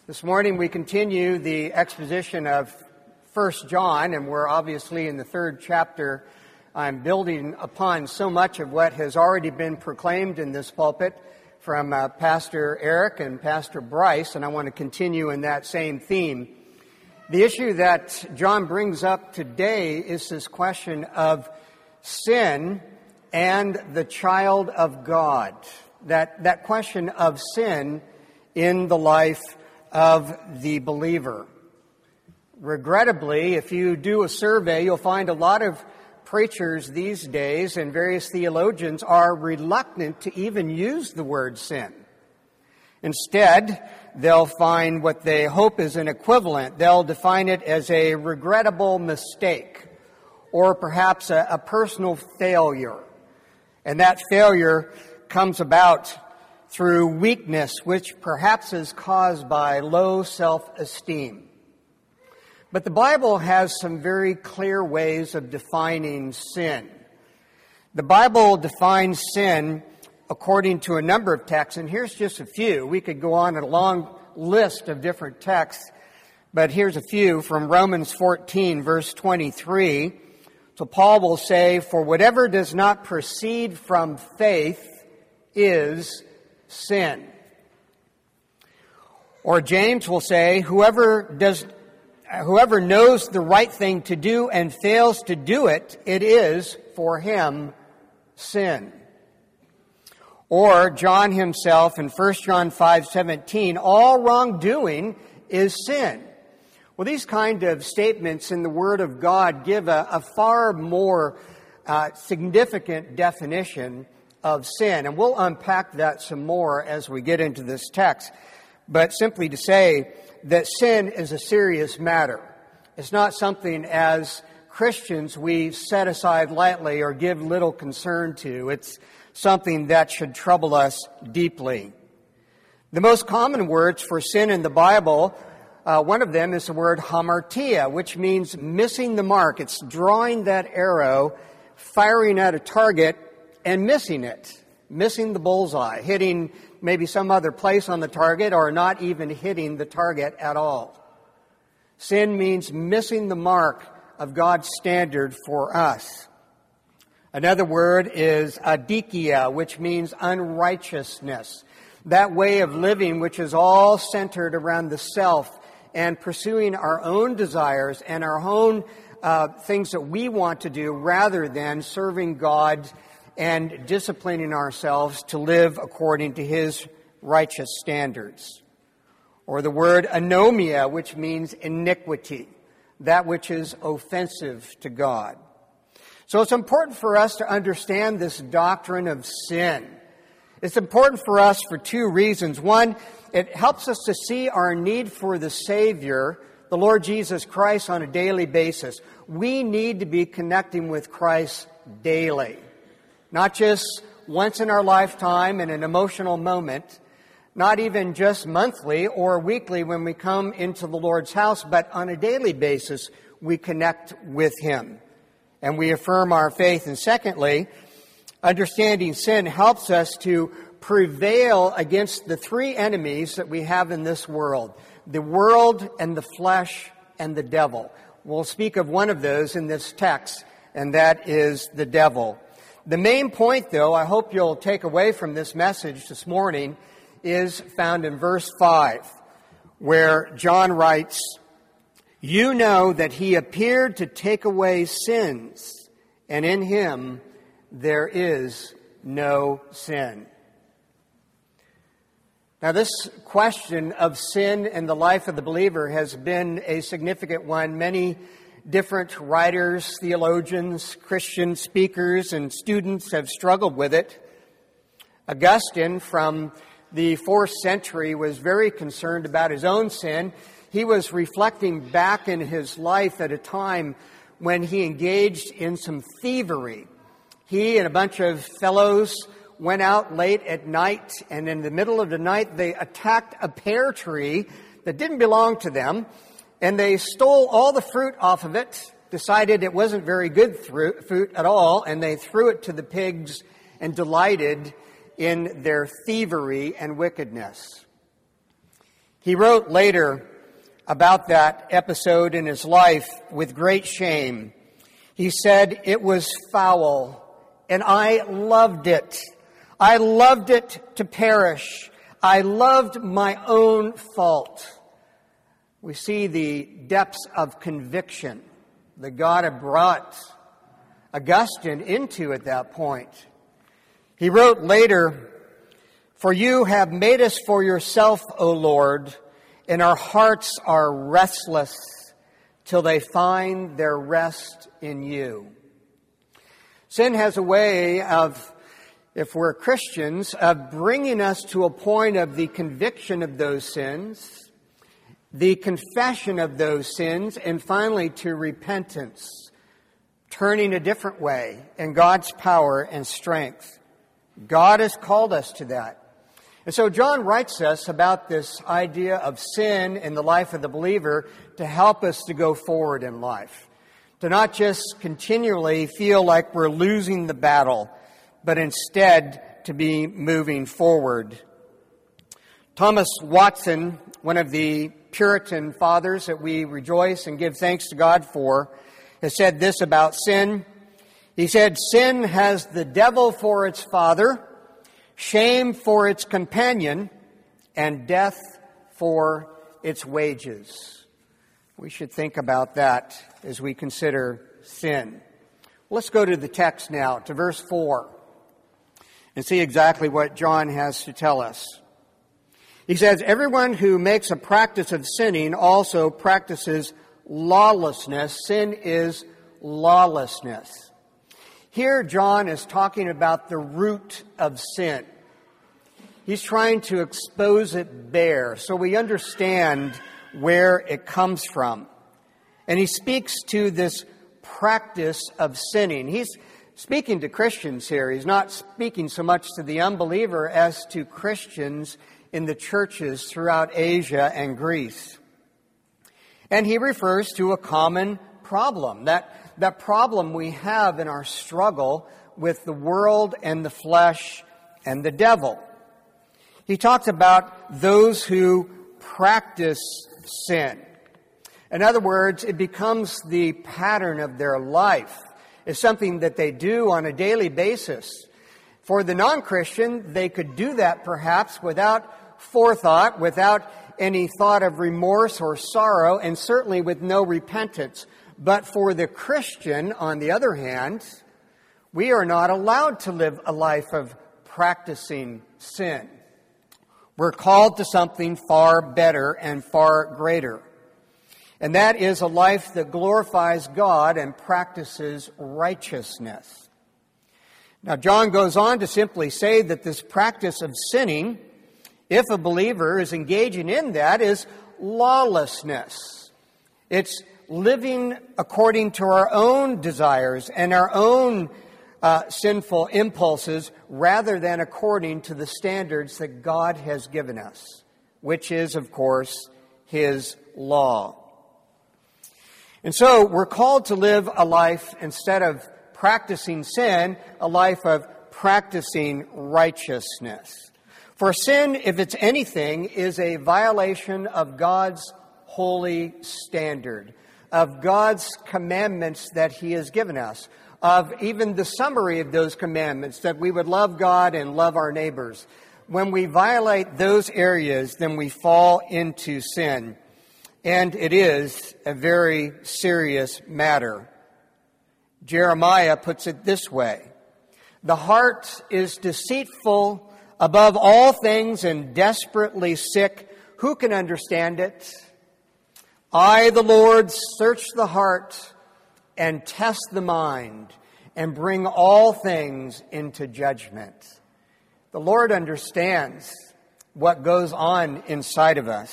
This morning we continue the exposition of 1 John, and we're obviously in the third chapter. I'm building upon so much of what has already been proclaimed in this pulpit from Pastor Eric and Pastor Bryce, and I want to continue in that same theme. The issue that John brings up today is this question of sin and the child of God. That question of sin in the life of the believer. Regrettably, if you do a survey, you'll find a lot of preachers these days and various theologians are reluctant to even use the word sin. Instead, they'll find what they hope is an equivalent. They'll define it as a regrettable mistake or perhaps a personal failure. And that failure comes about through weakness, which perhaps is caused by low self-esteem. But the Bible has some very clear ways of defining sin. The Bible defines sin according to a number of texts, and here's just a few. We could go on a long list of different texts, but here's a few from Romans 14, verse 23. So Paul will say, "For whatever does not proceed from faith is sin." Or James will say, whoever knows the right thing to do and fails to do it, it is for him sin. Or John himself in 1 John 5:17, all wrongdoing is sin. Well, these kind of statements in the Word of God give a far more significant definition of sin. And we'll unpack that some more as we get into this text. But simply to say that sin is a serious matter. It's not something as Christians we set aside lightly or give little concern to. It's something that should trouble us deeply. The most common words for sin in the Bible, one of them is the word hamartia, which means missing the mark. It's drawing that arrow, firing at a target, and missing it, missing the bullseye, hitting maybe some other place on the target or not even hitting the target at all. Sin means missing the mark of God's standard for us. Another word is adikia, which means unrighteousness. That way of living which is all centered around the self and pursuing our own desires and our own things that we want to do rather than serving God and disciplining ourselves to live according to His righteous standards. Or the word anomia, which means iniquity, that which is offensive to God. So it's important for us to understand this doctrine of sin. It's important for us for two reasons. One, it helps us to see our need for the Savior, the Lord Jesus Christ, on a daily basis. We need to be connecting with Christ daily. Not just once in our lifetime in an emotional moment, not even just monthly or weekly when we come into the Lord's house, but on a daily basis we connect with Him and we affirm our faith. And secondly, understanding sin helps us to prevail against the three enemies that we have in this world: the world and the flesh and the devil. We'll speak of one of those in this text, and that is the devil. The main point, though, I hope you'll take away from this message this morning, is found in verse 5, where John writes, "You know that He appeared to take away sins, and in Him there is no sin." Now, this question of sin in the life of the believer has been a significant one. Many different writers, theologians, Christian speakers, and students have struggled with it. Augustine from the 4th century was very concerned about his own sin. He was reflecting back in his life at a time when he engaged in some thievery. He and a bunch of fellows went out late at night, and in the middle of the night they attacked a pear tree that didn't belong to them, and they stole all the fruit off of it, decided it wasn't very good fruit at all, and they threw it to the pigs and delighted in their thievery and wickedness. He wrote later about that episode in his life with great shame. He said, "It was foul, and I loved it. I loved it to perish. I loved my own fault." We see the depths of conviction that God had brought Augustine into at that point. He wrote later, "For you have made us for yourself, O Lord, and our hearts are restless till they find their rest in you." Sin has a way of, if we're Christians, of bringing us to a point of the conviction of those sins, the confession of those sins, and finally to repentance, turning a different way in God's power and strength. God has called us to that. And so John writes us about this idea of sin in the life of the believer to help us to go forward in life, to not just continually feel like we're losing the battle, but instead to be moving forward. Thomas Watson, one of the Puritan fathers that we rejoice and give thanks to God for, has said this about sin. He said, "Sin has the devil for its father, shame for its companion, and death for its wages." We should think about that as we consider sin. Let's go to the text now, to verse 4, and see exactly what John has to tell us. He says, "Everyone who makes a practice of sinning also practices lawlessness." Sin is lawlessness. Here John is talking about the root of sin. He's trying to expose it bare so we understand where it comes from. And he speaks to this practice of sinning. He's speaking to Christians here. He's not speaking so much to the unbeliever as to Christians in the churches throughout Asia and Greece. And he refers to a common problem, that problem we have in our struggle with the world and the flesh and the devil. He talks about those who practice sin. In other words, it becomes the pattern of their life. It's something that they do on a daily basis. For the non-Christian, they could do that perhaps without forethought, without any thought of remorse or sorrow, and certainly with no repentance. But for the Christian, on the other hand, we are not allowed to live a life of practicing sin. We're called to something far better and far greater. And that is a life that glorifies God and practices righteousness. Now, John goes on to simply say that this practice of sinning, if a believer is engaging in that, is lawlessness. It's living according to our own desires and our own sinful impulses rather than according to the standards that God has given us, which is, of course, His law. And so we're called to live a life, instead of practicing sin, a life of practicing righteousness. For sin, if it's anything, is a violation of God's holy standard, of God's commandments that He has given us, of even the summary of those commandments, that we would love God and love our neighbors. When we violate those areas, then we fall into sin. And it is a very serious matter. Jeremiah puts it this way: "The heart is deceitful above all things and desperately sick. Who can understand it? I, the Lord, search the heart and test the mind and bring all things into judgment." The Lord understands what goes on inside of us.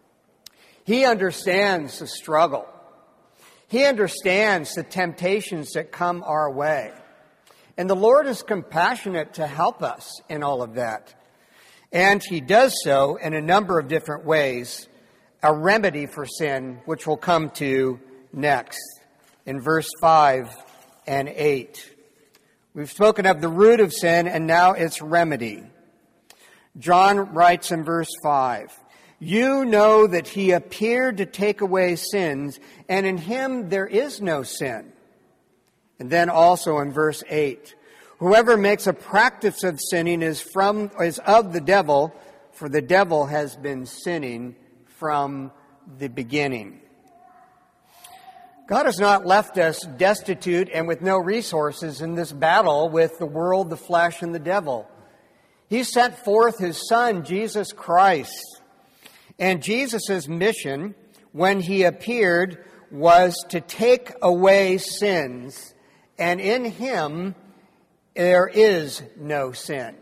He understands the struggle. He understands the temptations that come our way. And the Lord is compassionate to help us in all of that. And He does so in a number of different ways. A remedy for sin, which we'll come to next in verse 5 and 8. We've spoken of the root of sin and now its remedy. John writes in verse 5, You know that he appeared to take away sins, and in him there is no sin. And then also in verse 8, whoever makes a practice of sinning is of the devil, for the devil has been sinning from the beginning. God has not left us destitute and with no resources in this battle with the world, the flesh, and the devil. He sent forth his Son, Jesus Christ. And Jesus' mission, when he appeared, was to take away sins. And in him, there is no sin.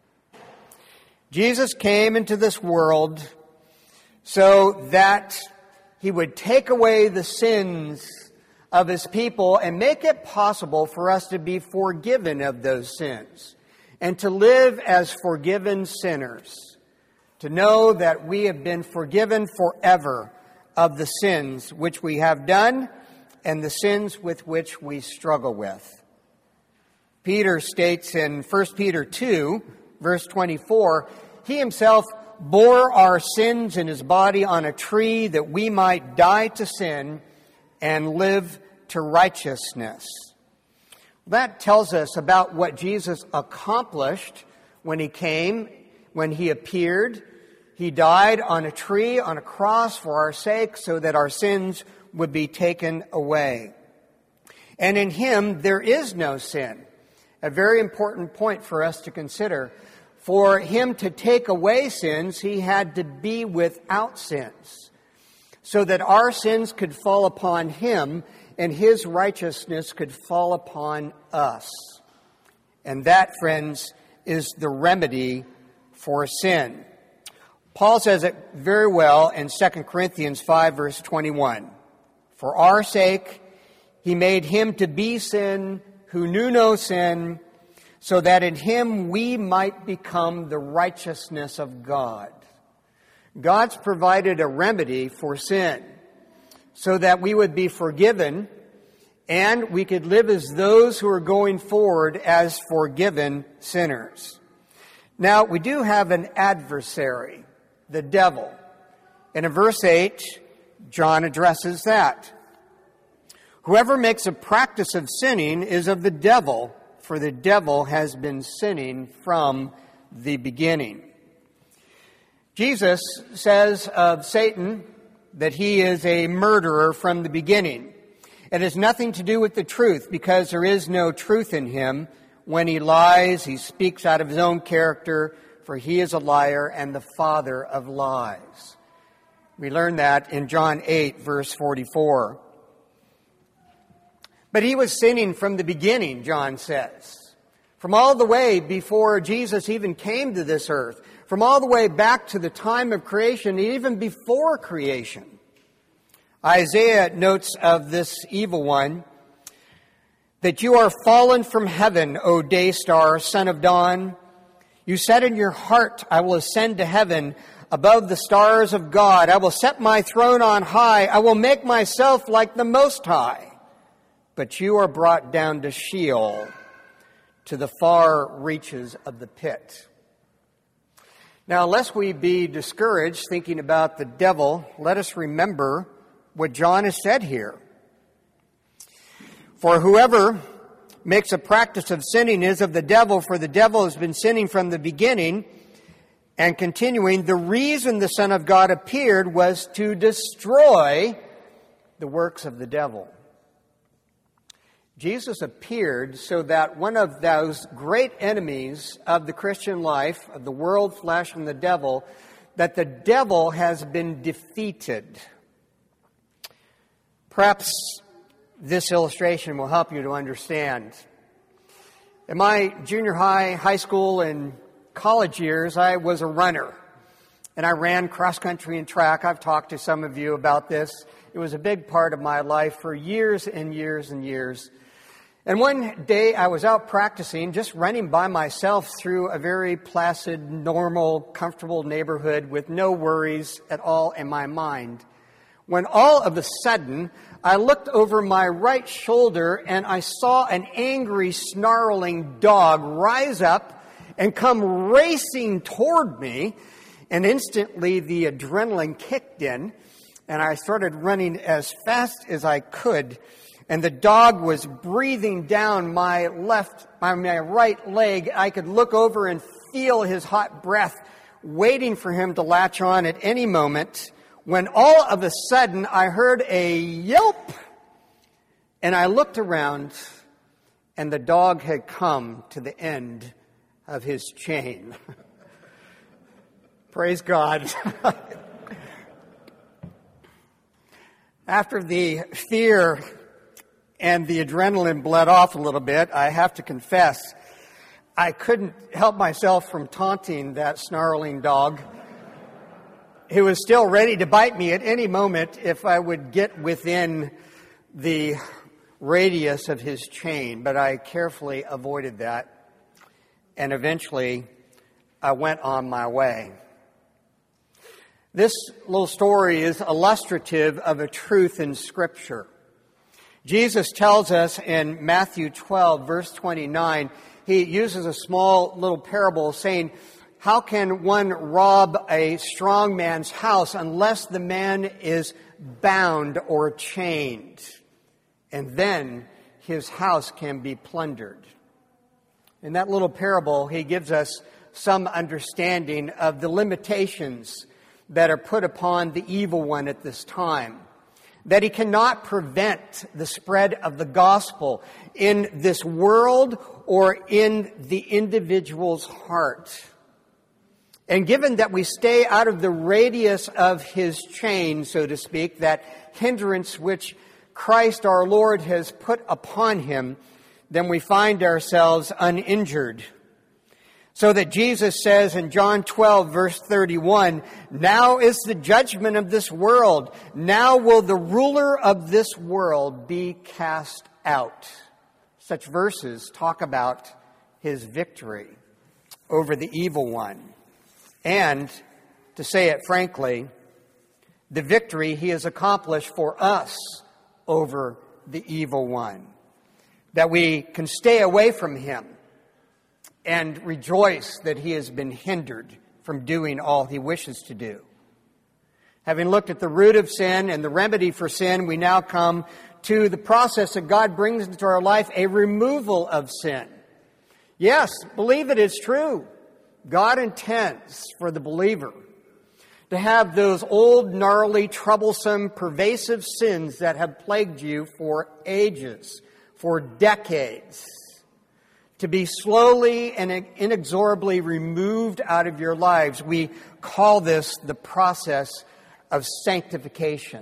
Jesus came into this world so that he would take away the sins of his people and make it possible for us to be forgiven of those sins and to live as forgiven sinners, to know that we have been forgiven forever of the sins which we have done and the sins with which we struggle with. Peter states in 1 Peter 2, verse 24, he himself bore our sins in his body on a tree that we might die to sin and live to righteousness. That tells us about what Jesus accomplished when he came, when he appeared. He died on a tree, on a cross for our sake, so that our sins would be taken away. And in him there is no sin. A very important point for us to consider. For him to take away sins, he had to be without sins, so that our sins could fall upon him and his righteousness could fall upon us. And that, friends, is the remedy for sin. Paul says it very well in 2 Corinthians 5, verse 21. For our sake, he made him to be sin who knew no sin, so that in him we might become the righteousness of God. God's provided a remedy for sin so that we would be forgiven and we could live as those who are going forward as forgiven sinners. Now, we do have an adversary, the devil. And in verse 8, John addresses that. Whoever makes a practice of sinning is of the devil, for the devil has been sinning from the beginning. Jesus says of Satan that he is a murderer from the beginning. It has nothing to do with the truth, because there is no truth in him. When he lies, he speaks out of his own character, for he is a liar and the father of lies. We learn that in John 8, verse 44. But he was sinning from the beginning, John says. From all the way before Jesus even came to this earth. From all the way back to the time of creation, even before creation. Isaiah notes of this evil one, that you are fallen from heaven, O day star, son of dawn. You said in your heart, I will ascend to heaven above the stars of God. I will set my throne on high. I will make myself like the Most High. But you are brought down to Sheol, to the far reaches of the pit. Now, lest we be discouraged thinking about the devil, let us remember what John has said here. For whoever makes a practice of sinning is of the devil, for the devil has been sinning from the beginning. And continuing, the reason the Son of God appeared was to destroy the works of the devil. Jesus appeared so that one of those great enemies of the Christian life, of the world, flesh, and the devil, that the devil has been defeated. Perhaps this illustration will help you to understand. In my junior high, high school, and college years, I was a runner. And I ran cross country and track. I've talked to some of you about this. It was a big part of my life for years and years and years. And one day I was out practicing, just running by myself through a very placid, normal, comfortable neighborhood with no worries at all in my mind, when all of a sudden I looked over my right shoulder and I saw an angry, snarling dog rise up and come racing toward me. And instantly the adrenaline kicked in, and I started running as fast as I could. And the dog was breathing down my right leg. I could look over and feel his hot breath, waiting for him to latch on at any moment, when all of a sudden I heard a yelp, and I looked around, and the dog had come to the end of his chain. Praise God. After the fear and the adrenaline bled off a little bit, I have to confess, I couldn't help myself from taunting that snarling dog, who was still ready to bite me at any moment if I would get within the radius of his chain. But I carefully avoided that, and eventually I went on my way. This little story is illustrative of a truth in Scripture. Jesus tells us in Matthew 12, verse 29, he uses a small little parable saying, how can one rob a strong man's house unless the man is bound or chained? And then his house can be plundered. In that little parable, he gives us some understanding of the limitations that are put upon the evil one at this time. That he cannot prevent the spread of the gospel in this world or in the individual's heart. And given that we stay out of the radius of his chain, so to speak, that hindrance which Christ our Lord has put upon him, then we find ourselves uninjured. So that Jesus says in John 12, verse 31, now is the judgment of this world. Now will the ruler of this world be cast out. Such verses talk about his victory over the evil one. And, to say it frankly, the victory he has accomplished for us over the evil one. That we can stay away from him and rejoice that he has been hindered from doing all he wishes to do. Having looked at the root of sin and the remedy for sin, we now come to the process that God brings into our life, a removal of sin. Yes, believe it is true. God intends for the believer to have those old, gnarly, troublesome, pervasive sins that have plagued you for ages, for decades, to be slowly and inexorably removed out of your lives. We call this the process of sanctification,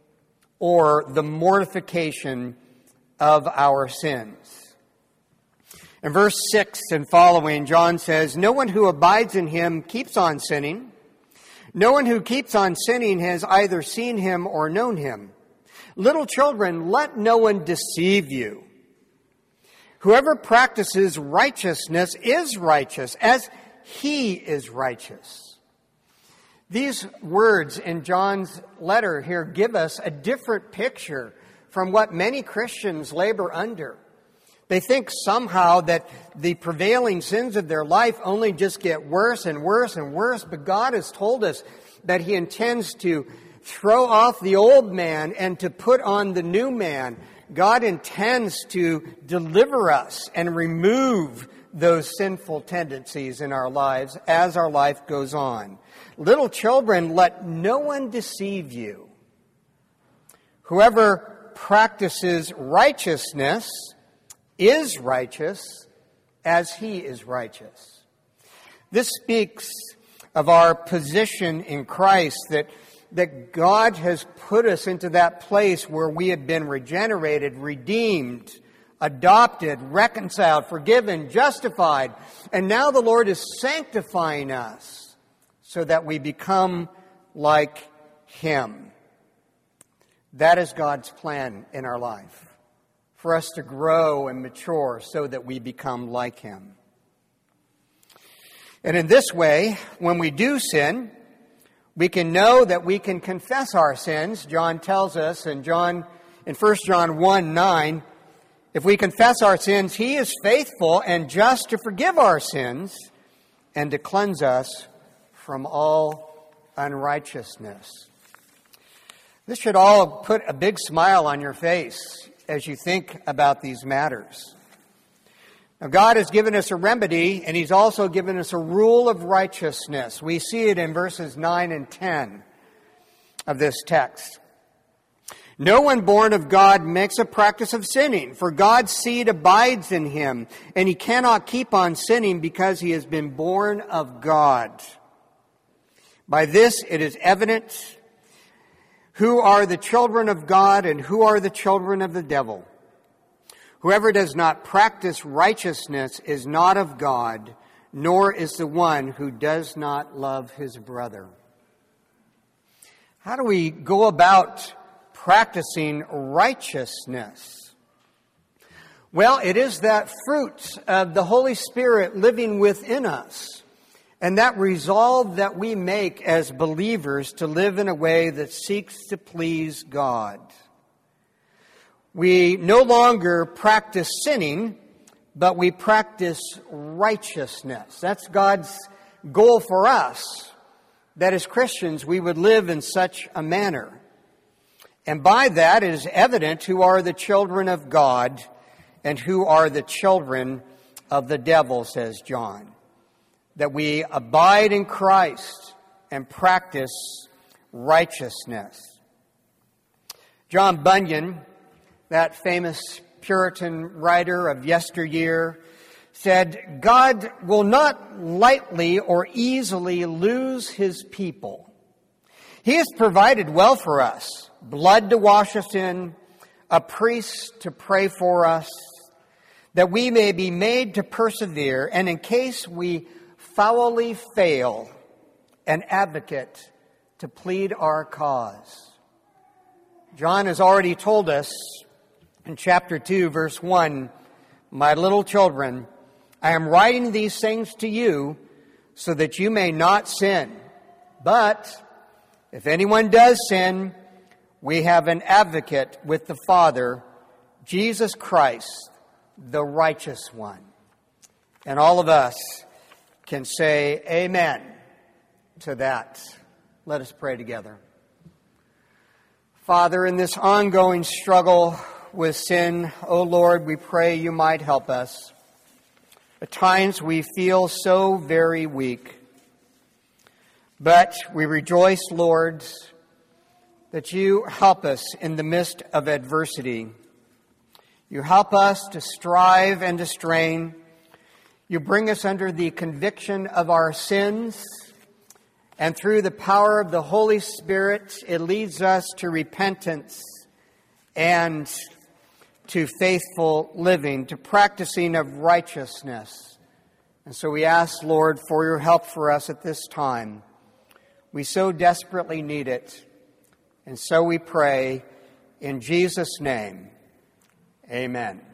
or the mortification of our sins. In verse 6 and following, John says, no one who abides in him keeps on sinning. No one who keeps on sinning has either seen him or known him. Little children, let no one deceive you. Whoever practices righteousness is righteous, as he is righteous. These words in John's letter here give us a different picture from what many Christians labor under. They think somehow that the prevailing sins of their life only just get worse and worse and worse, but God has told us that he intends to throw off the old man and to put on the new man. God intends to deliver us and remove those sinful tendencies in our lives as our life goes on. Little children, let no one deceive you. Whoever practices righteousness is righteous as he is righteous. This speaks of our position in Christ, that God has put us into that place where we have been regenerated, redeemed, adopted, reconciled, forgiven, justified. And now the Lord is sanctifying us so that we become like him. That is God's plan in our life, for us to grow and mature so that we become like him. And in this way, when we do sin, we can know that we can confess our sins. John tells us in 1 John 1:9, if we confess our sins, he is faithful and just to forgive our sins and to cleanse us from all unrighteousness. This should all put a big smile on your face as you think about these matters. Now, God has given us a remedy, and He's also given us a rule of righteousness. We see it in verses 9 and 10 of this text. No one born of God makes a practice of sinning, for God's seed abides in him, and he cannot keep on sinning because he has been born of God. By this it is evident who are the children of God and who are the children of the devil. Whoever does not practice righteousness is not of God, nor is the one who does not love his brother. How do we go about practicing righteousness? Well, it is that fruit of the Holy Spirit living within us, and that resolve that we make as believers to live in a way that seeks to please God. We no longer practice sinning, but we practice righteousness. That's God's goal for us, that as Christians we would live in such a manner. And by that it is evident who are the children of God and who are the children of the devil, says John. That we abide in Christ and practice righteousness. John Bunyan, that famous Puritan writer of yesteryear, said, God will not lightly or easily lose his people. He has provided well for us, blood to wash us in, a priest to pray for us, that we may be made to persevere, and in case we foully fail, an advocate to plead our cause. John has already told us in chapter 2, verse 1, my little children, I am writing these things to you so that you may not sin. But if anyone does sin, we have an advocate with the Father, Jesus Christ, the righteous one. And all of us can say amen to that. Let us pray together. Father, in this ongoing struggle with sin, O Lord, we pray you might help us. At times we feel so very weak. But we rejoice, Lord, that you help us in the midst of adversity. You help us to strive and to strain. You bring us under the conviction of our sins, and through the power of the Holy Spirit, it leads us to repentance and to faithful living, to practicing of righteousness. And so we ask, Lord, for your help for us at this time. We so desperately need it. And so we pray in Jesus' name. Amen.